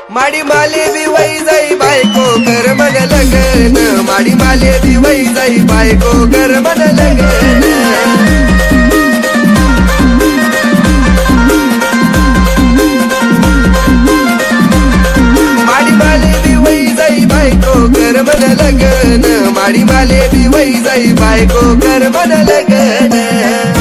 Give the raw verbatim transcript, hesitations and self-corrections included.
माडी माले बी वई जाई बायको कर मन लगन, माडी माले बी वई जाई बायको कर मन लगन। माडी माले बी वई जाई बायको कर मन लगन, माडी माले बी वई जाई बायको कर मन लगन।